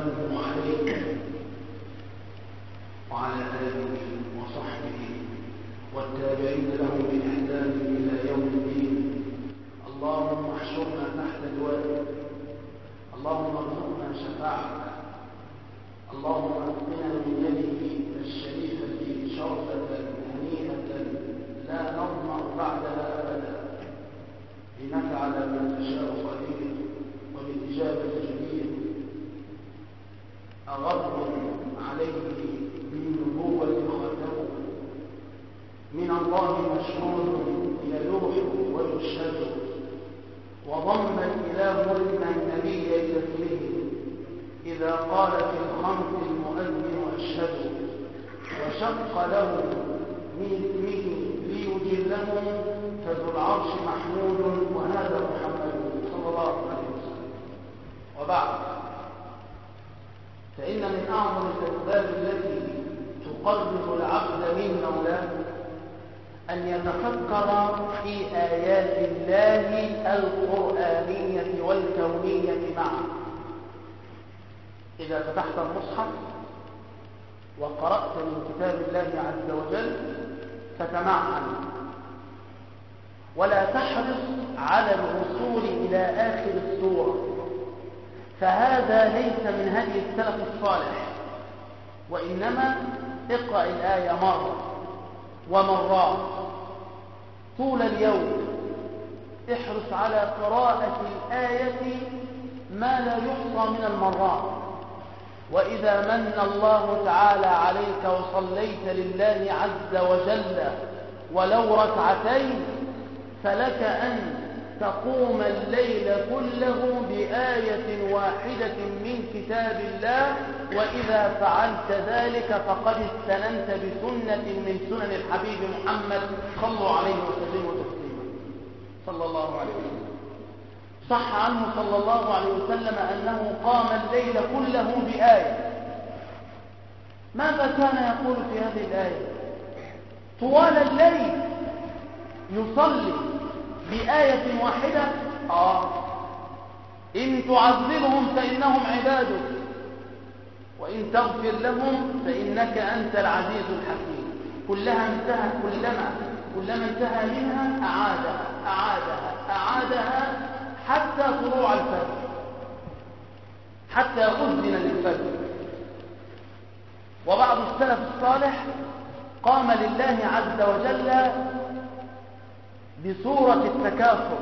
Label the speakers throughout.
Speaker 1: ورضوانه عليه وعلى آله وصحبه والتابعين لهم بإحسان إلى يوم الدين. اللهم احشرنا تحت لوائك، اللهم ارزقنا شفاعتك، اللهم اسقنا من يده الشريفة شربة هنيئة لا نظمأ بعدها أبدا، إنك على ما تشاء قدير وبالإجابة جدير. أغر عليه بالنبوة ختمه، من الله مشهور يلوح ويشهد، وضم الإله النبي لاسمه إذا قال في الخمس المؤذن أشهد، وشق له من اسمه ليجله، فذو العرش محمود وهذا محمد صلى الله عليه وسلم. وبعد، فإن من أعظم الأسباب التي تقرب العبد من مولاه أن يتفكر في آيات الله القرآنية والكونية معا. إذا فتحت المصحف وقرأت من كتاب الله عز وجل فتمعن، ولا تحرص على الوصول إلى آخر السورة، فهذا ليس من هدي السلف الصالح، وإنما اقرأ الآية مرة ومرات طول اليوم. احرص على قراءة الآية ما لا يحصى من المرات. وإذا من الله تعالى عليك وصليت لله عز وجل ولو ركعتين، فلك أن تقوم الليل كله بآية واحدة من كتاب الله، وإذا فعلت ذلك فقد استننت بسنة من سنن الحبيب محمد صلى الله عليه وسلم تسليما صلى الله عليه وسلم. صح عنه صلى الله عليه وسلم أنه قام الليل كله بآية. ماذا كان يقول في هذه الآية؟ طوال الليل يصلي بآية واحدة. إن تعذبهم فإنهم عبادك، وإن تغفر لهم فإنك أنت العزيز الحكيم. كلما انتهى منها أعادها حتى طلوع الفجر، حتى أذن للفجر. وبعض السلف الصالح قام لله عز وجل بسورة التكاثر،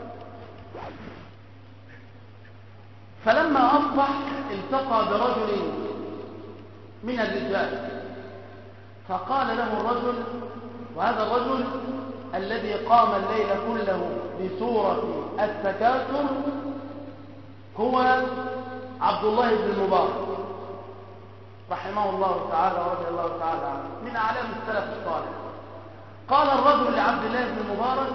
Speaker 1: فلما أصبح التقى برجل من الرجال، فقال له الرجل، وهذا الرجل الذي قام الليل كله بسورة التكاثر هو عبد الله بن المبارك رحمه الله تعالى ورضي الله تعالى عنه، من أعلام السلف الصالح. قال الرجل لعبد الله بن المبارك: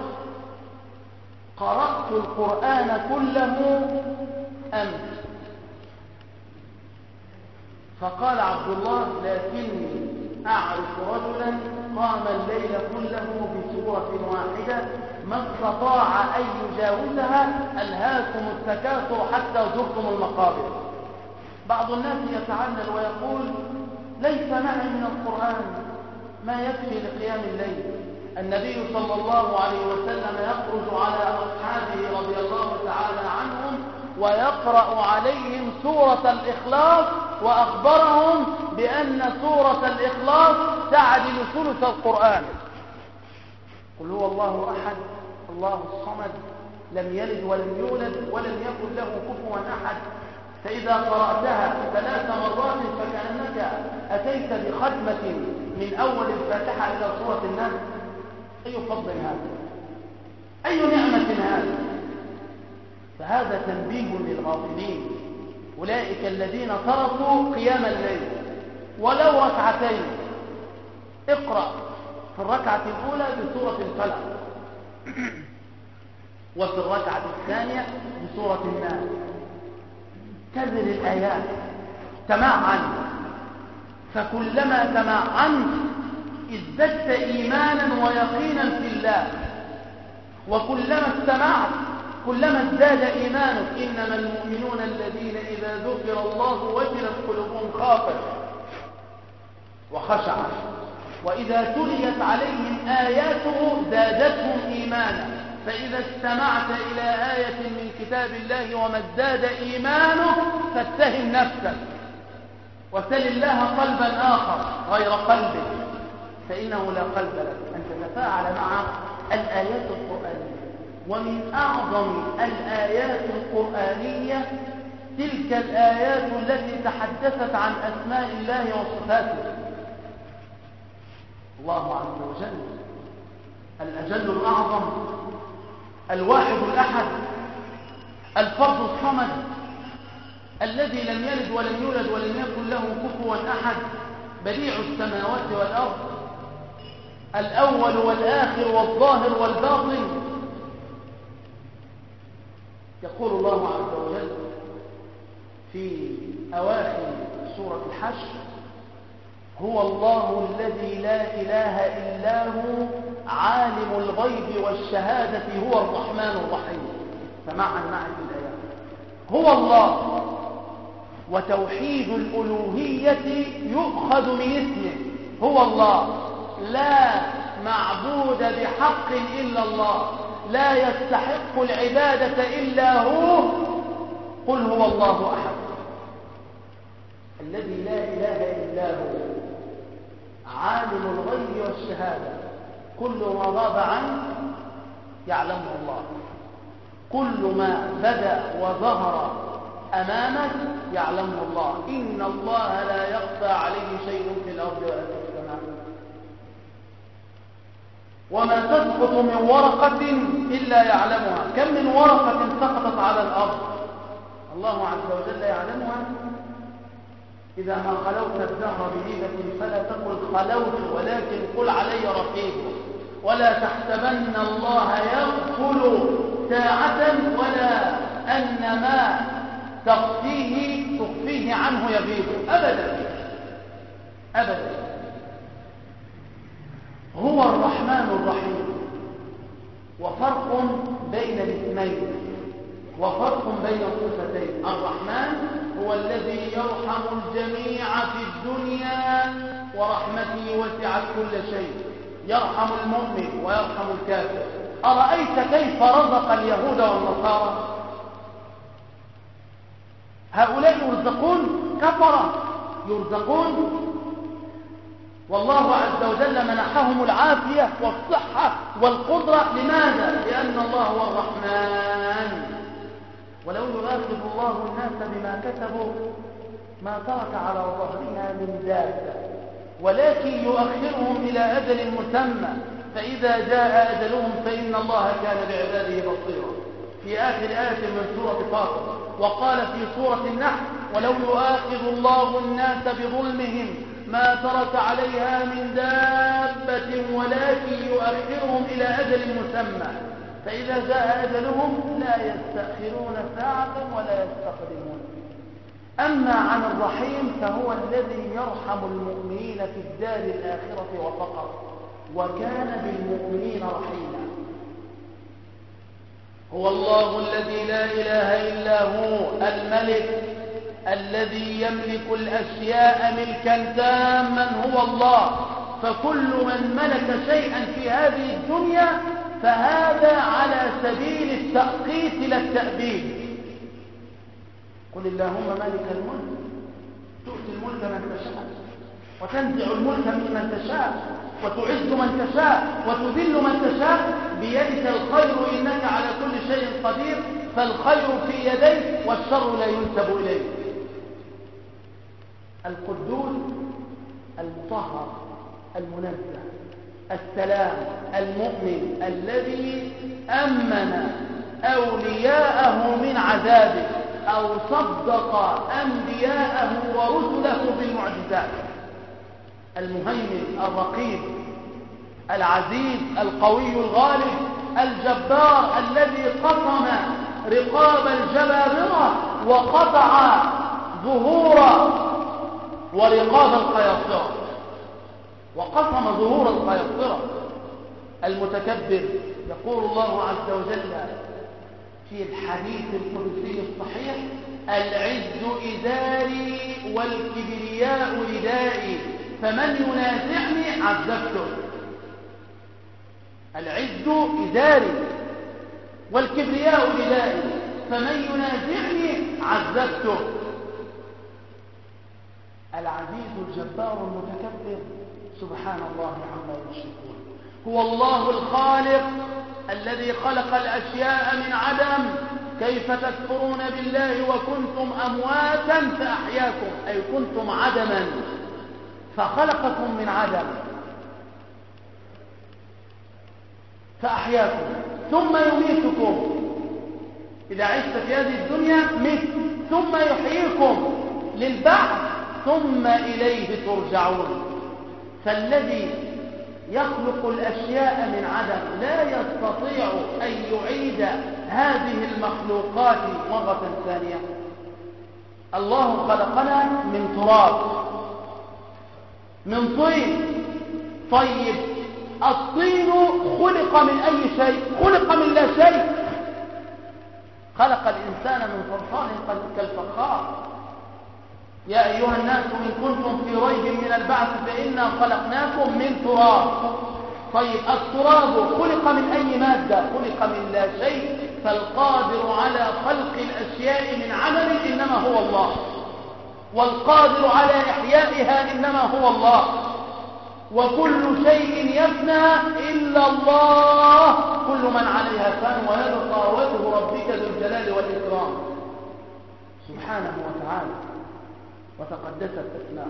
Speaker 1: قرأت القرآن كله أمس. فقال عبد الله: لكني أعرف رجلا قام الليل كله بسورة واحدة ما استطاع أن يجاوزها، ألهاكم التكاثر حتى زرتم المقابر. بعض الناس يتعلل ويقول: ليس معي من القرآن ما يكفي لقيام الليل. النبي صلى الله عليه وسلم يخرج على أصحابه رضي الله تعالى عنهم ويقرأ عليهم سورة الإخلاص، وأخبرهم بأن سورة الإخلاص تعدل ثلث القرآن. قل هو الله أحد الله الصمد لم يلد ولم يولد ولم يكن له كفوا أحد. فإذا قرأتها 3 مرات فكأنك أتيت بختمة من أول الفاتحة إلى سورة الناس. أي فضل هذا؟ أي نعمة هذا؟ فهذا تنبيه للغافلين، أولئك الذين تركوا قيام الليل ولو ركعتين. اقرأ في الركعة الأولى بسورة الفلق، وفي الركعة الثانية بسورة الناس. كرر الآيات، تمعن، فكلما تمعنت ازددت إيمانا ويقينا في الله، وكلما استمعت كلما ازداد إيمانك. إنما المؤمنون الذين إذا ذكر الله وجلت قلوبهم خافت وخشعت وإذا تليت عليهم آياته زادتهم إيمانا. فإذا استمعت إلى آية من كتاب الله وما ازداد إيمانك فاتهم نفسك وسل الله قلبا آخر غير قلبك، فإنه لا قلب لك، أن تتفاعل مع الآيات القرآنية. ومن أعظم الآيات القرآنية تلك الآيات التي تحدثت عن أسماء الله وصفاته. الله عز وجل الأجل الأعظم، الواحد الأحد، الفرد الصمد، الذي لم يلد ولم يولد ولم يكن له كفوا أحد، بديع السماوات والأرض، الأول والآخر والظاهر والباطن. يقول الله عز وجل في أواخر سورة الحشر: هو الله الذي لا إله إلا هو عالم الغيب والشهادة هو الرحمن الرحيم. سماعا معي في الآيات. هو الله، وتوحيد الألوهية يؤخذ من اسمه. هو الله، لا معبود بحق إلا الله، لا يستحق العبادة إلا هو. قل هو الله أحد الذي لا إله إلا هو عالم الغيب والشهادة. كل ما غاب عنه يعلمه الله، كل ما بدا وظهر أمامك يعلمه الله. إن الله لا يخفى عليه شيء في الأرض ولا في السماء. وما تسقط من ورقة إلا يعلمها. كم من ورقة سقطت على الأرض الله عز وجل يعلمها. إذا ما خلوت الدهر بهيبة فلا تقل خلوت، ولكن قل علي رقيب. ولا تحسبن الله يغفل ساعة، ولا أن ما تخفيه عنه يغيب. أبدا أبدا. هو الرحمن الرحيم. وفرق بين الاثنين، وفرق بين الصفتين. الرحمن هو الذي يرحم الجميع في الدنيا، ورحمته وسعت كل شيء، يرحم المؤمن ويرحم الكافر. أرأيت كيف رزق اليهود والنصارى؟ هؤلاء يرزقون كفرة، يرزقون والله عز وجل منحهم العافية والصحة والقدرة. لماذا؟ لأن الله هو الرحمن. ولو يؤاخذ الله الناس بما كسبوا ما ترك على ظهرها من دابة، ولكن يؤخرهم إلى أجل مسمى، فإذا جاء أجلهم فإن الله كان بعباده بصيرا. في آخر آية من سورة فاطر. وقال في سورة النحل: ولو يؤاخذ الله الناس بظلمهم ما ترك عليها من دابة ولكن يؤخرهم إلى أجل مسمى، فإذا جاء أجلهم لا يستأخرون ساعة ولا يستقدمون. أما عن الرحيم فهو الذي يرحم المؤمنين في الدار الآخرة وفقط، وكان بالمؤمنين رحيما. هو الله الذي لا إله إلا هو الملك الذي يملك الأشياء ملكا تاما. هو الله. فكل من ملك شيئا في هذه الدنيا فهذا على سبيل التأقيت لا التأبيد. قل اللهم مالك الملك تؤتي الملك من تشاء وتنزع الملك ممن تشاء وتعز من تشاء وتذل من تشاء، بيدك الخير إنك على كل شيء قدير. فالخير في يديك والشر لا ينسب إليك. القدوس المطهر المنزه السلام المؤمن الذي أمن أولياءه من عذابه أو صدق أنبياءه ورسله بالمعجزات. المهيمن الرقيب العزيز القوي الغالب الجبار الذي قطم رقاب الجبابرة وقطع ظهور ورقاب القياصرة، وقسم ظهور القياصرة. المتكبر يقول الله عز وجل في الحديث القدسي الصحيح: العز إزاري والكبرياء ردائي فمن ينازعني عذبته. العز إزاري والكبرياء ردائي فمن ينازعني عذبته. العزيز الجبار المتكبر سبحان الله عما يشركون. هو الله الخالق الذي خلق الأشياء من عدم. كيف تكفرون بالله وكنتم أمواتا فأحياكم، أي كنتم عدما فخلقكم من عدم فأحياكم، ثم يميتكم إذا عشت في هذه الدنيا مت، ثم يحييكم للبعث ثم إليه ترجعون. فالذي يخلق الأشياء من عدم لا يستطيع أن يعيد هذه المخلوقات مرة ثانية. الله خلقنا من تراب، من طين. طيب الطين خلق من أي شيء؟ خلق من لا شيء. خلق الإنسان من صلصال كالفخار. يا أيها الناس إن كنتم في ريب من البعث فإنا خلقناكم من تراب. طيب التراب خلق من أي مادة؟ خلق من لا شيء. فالقادر على خلق الأشياء من عمل إنما هو الله، والقادر على إحيائها إنما هو الله. وكل شيء يفنى إلا الله. كل من عليها فان ويبقى وجه ربك ذو الجلال والإكرام سبحانه وتعالى وتقدست أسماؤه.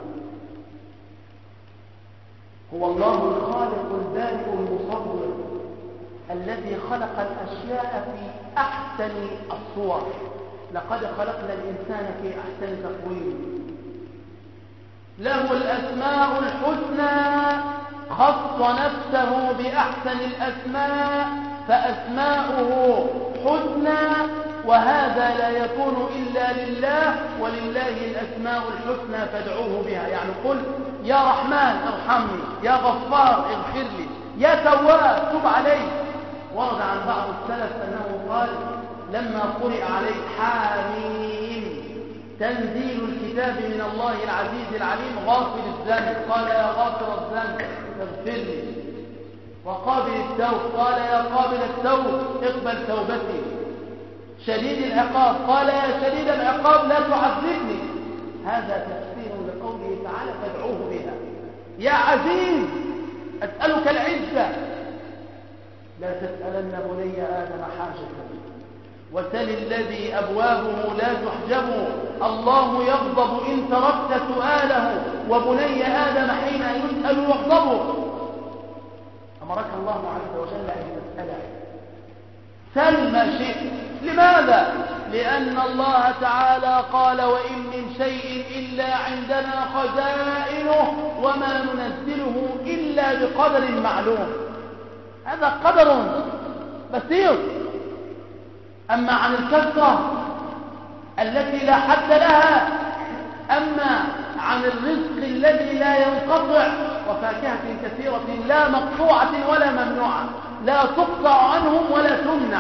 Speaker 1: هو الله الخالق البارئ المصور الذي خلق الأشياء في أحسن الصور. لقد خلقنا الإنسان في أحسن تقويم. له الأسماء الحسنى، خص نفسه بأحسن الأسماء فأسماؤه حسنى، وهذا لا يكون إلا لله، ولله الأسماء الحسنى فادعوه بها. يعني قل يا رحمن ارحمني، يا غفار اغفر لي، يا تواب تب علي. ورد عن بعض السلف أنه قال لما قرئ عليه حاميم تنزيل الكتاب من الله العزيز العليم غافر الذنب، قال يا غافر الذنب اغفر لي. وقابل التوب قال يا قابل التوب اقبل توبتي. شديد العقاب قال يا شديد العقاب لا تعذبني. هذا تفسير لقوله تعالى فادعوه بها. يا عزيز أسألك العزة. لا تسألن بني آدم حاجة، وسل الذي أبوابه لا تحجب. الله يغضب إن تركت سؤاله، وبني آدم حين يسأل يغضب. أمرك الله عز وجل أن تسأله، سل ما شئت. لماذا؟ لأن الله تعالى قال وإن من شيء إلا عندنا خزائنه وما ننزله إلا بقدر معلوم. هذا قدر بسيط. أما عن الكثرة التي لا حد لها، أما عن الرزق الذي لا ينقطع، وفاكهة كثيرة لا مقطوعة ولا ممنوعة، لا تقطع عنهم ولا تمنع،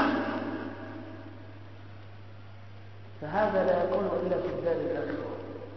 Speaker 1: فهذا لا يكون إلا في الدار الآخرة.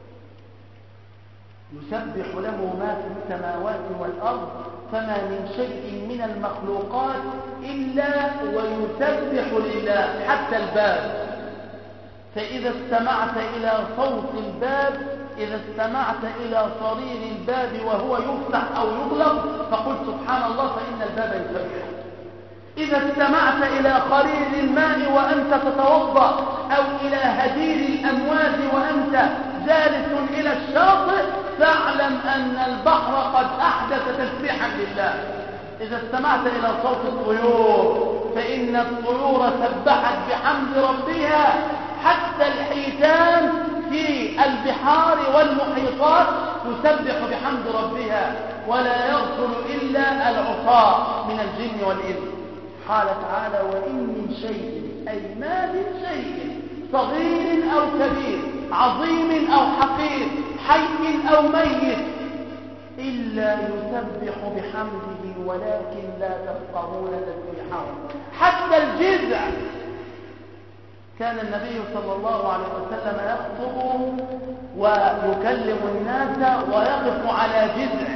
Speaker 1: يسبح له ما في السماوات والأرض، فما من شيء من المخلوقات إلا ويسبح لله، حتى الباب. فإذا استمعت إلى صوت الباب، إذا استمعت إلى صرير الباب وهو يفتح أو يغلق فقل سبحان الله، فإن الباب يسبح. إذا استمعت إلى خرير الماء وأنت تتوضأ، أو إلى هدير الأمواج وأنت جالس إلى الشاطئ، فاعلم أن البحر قد أحدث تسبيحا لله. إذا استمعت إلى صوت الطيور فإن الطيور سبحت بحمد ربها، حتى الحيتان في البحار والمحيطات تسبح بحمد ربها، ولا يغفل إلا العصاة من الجن والإنس. قال تعالى وإن من شيء، أي ما من شيء، صغير أو كبير، عظيم أو حقير، حي أو ميت، إلا يسبح بحمده ولكن لا تفقهون تسبيحهم. حتى الجذع كان النبي صلى الله عليه وسلم يخطب ويكلم الناس ويقف على جذع،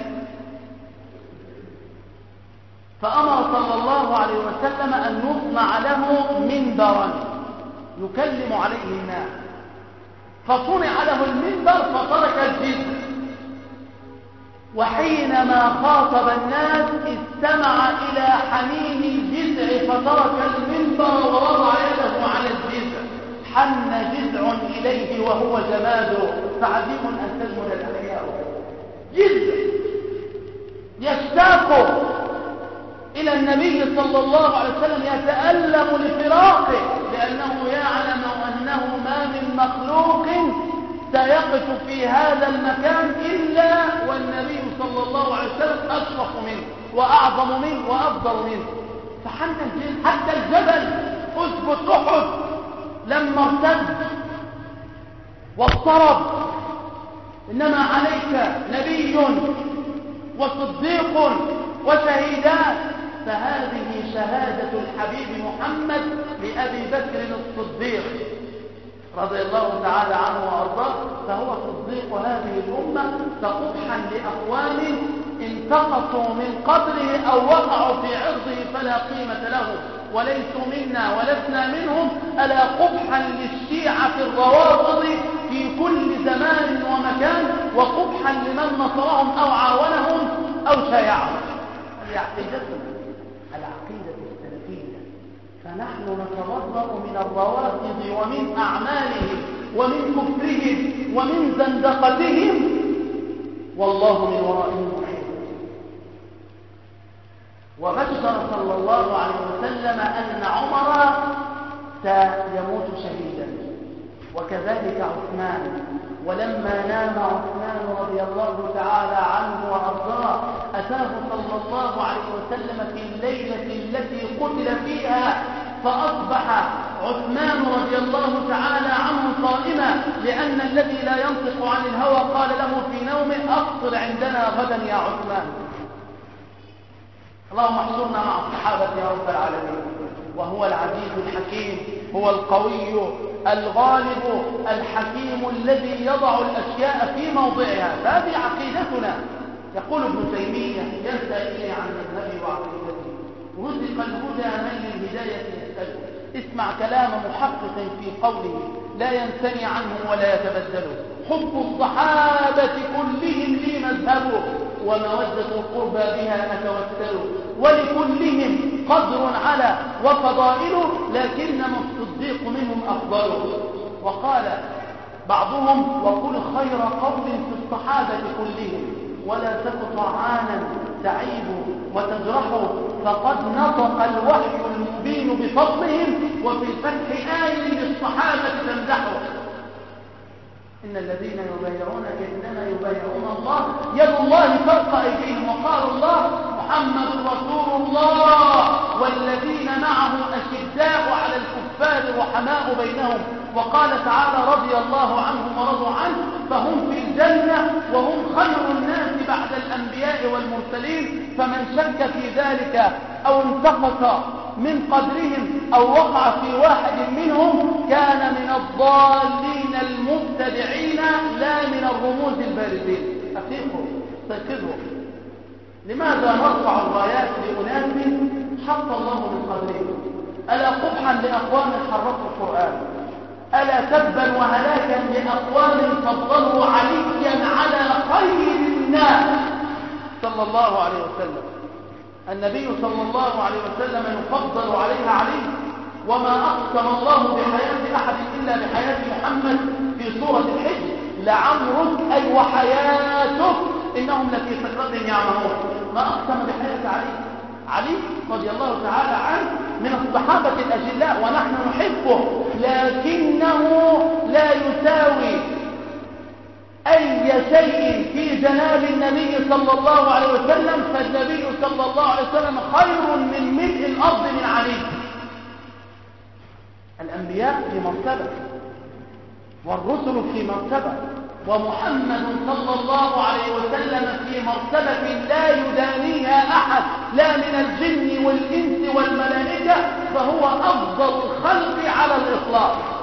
Speaker 1: فأمر صلى الله عليه وسلم أن يصنع له منبرا يكلم عليه الناس، فصنع له المنبر فترك الجذع، وحينما خاطب الناس استمع إلى حنين الجذع فترك المنبر ووضع يده على الجذع، حن جذع إليه وهو جماد، فعجيب أن تجمد الأحياء. جذع يشتاق إلى النبي صلى الله عليه وسلم، يتألم لفراقه لأنه يعلم أنه ما من مخلوق سيقف في هذا المكان إلا والنبي صلى الله عليه وسلم أشرف منه وأعظم منه وأفضل منه. فحن الجن حتى الجبل أثبت أحد لما ارتد واضطرب، إنما عليك نبي وصديق وشهيدان، فهذه شهادة الحبيب محمد لأبي بكر الصديق رضي الله تعالى عنه وأرضاه، فهو صديق هذه الأمة. فقبحا لأقوام انتقصوا من قدره أو وقعوا في عرضه فلا قيمة له، وليسوا منا ولسنا منهم. ألا قبحا للشيعة الروافض في كل زمان ومكان، وقبحا لمن نصرهم أو عاونهم أو شايعهم. هذه عقيدتنا، العقيدة السلفية. فنحن نتبرأ من الروافض ومن أعمالهم ومن كفرهم ومن زندقتهم، والله من ورائهم محيط. وبشر صلى الله عليه وسلم أن عمر سيموت شهيدا، وكذلك عثمان. ولما نام عثمان رضي الله تعالى عنه وأرضاه أتاه صلى الله عليه وسلم في الليلة التي قتل فيها، فأصبح عثمان رضي الله تعالى عنه صائما، لأن الذي لا ينطق عن الهوى قال له في نومه أفطر عندنا غدا يا عثمان. اللهم احشرنا مع الصحابة يا رب العالمين. وهو العزيز الحكيم، هو القوي الغالب الحكيم الذي يضع الأشياء في موضعها. فهذه عقيدتنا. يقول ابن تيمية يسأل عن المذهب وعقيدته، رزق الهدى من للهداية يسأله. اسمع كلام محقق في قوله لا ينثني عنه ولا يتبدله. حب الصحابة كلهم لي مذهبه، ومودة القربى بها أتوسل. ولكلهم قدر على وفضائل، لكنما الصديق منهم أفضل. وقال بعضهم وقل خير قول في الصحابة كلهم، ولا تك طعانا تعيب وتجرح، فقد نطق الوحي المبين بفضلهم، وفي الفتح آي للصحابة تمدحه. إن الذين يبايعونك إنما يبايعون الله يد الله فوق أيديهم. وقال الله محمد رسول الله والذين معه أشداء على الكفار رحماء بينهم. وقال تعالى رضي الله عنهم ورضوا عنه، فهم في الجنة وهم خير الناس بعد الأنبياء والمرسلين. فمن شك في ذلك أو انتقص من قدرهم أو وقع في واحد منهم كان من الضالين المبتدعين لا من الرموز البارزين. أفيقوا استيقظوا. لماذا نرفع الرايات لأناس حط الله من قدرهم؟ ألا قبحا لأقوام حرفوا القرآن، ألا تبا وهلاكا لأقوام فضلوا عليا على خير الناس صلى الله عليه وسلم. النبي صلى الله عليه وسلم يفضل عليها علي، وما أقسم الله بحياة أحد إلا بحياة محمد في سورة الحج. لعمرك أي وحياتك إنهم لفي سكرتهم يعمهون. ما أقسم بحياة علي؟ علي رضي الله تعالى عنه من الصحابة الأجلاء، ونحن نحبه، لكنه لا يساوي أي شيء في جناب النبي صلى الله عليه وسلم. فالنبي صلى الله عليه وسلم خير من ملء الأرض من علي. الأنبياء في مرتبة، والرسل في مرتبة، ومحمد صلى الله عليه وسلم في مرتبة لا يدانيها أحد، لا من الجن والإنس والملائكة، فهو أفضل الخلق على الإطلاق.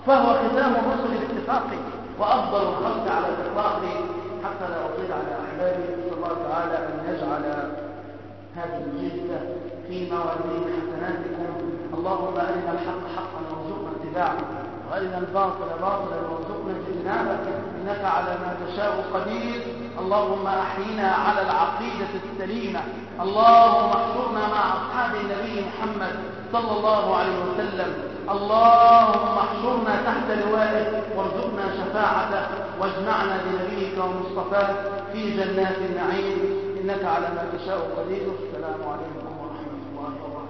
Speaker 1: فهو ختام الرسل باتفاق وأفضل الخلق على الإطلاق. حتى لا أطيل على أحبابي، نسأل الله تعالى أن يجعل هذه الجلسة في موازين حسناتكم. اللهم أرنا الحق حقا وارزقنا اتباعه، وأرنا الباطل باطلا وارزقنا اجتنابه، إنك على ما تشاء قدير. اللهم أحينا على العقيدة السليمة. اللهم احشرنا مع أصحاب النبي محمد صلى الله عليه وسلم. اللهم احشرنا تحت لوائه وارزقنا شفاعته، واجمعنا بنبيك ومصطفاك في جنات النعيم، إنك على ما تشاء قدير. السلام عليكم ورحمة الله وبركاته.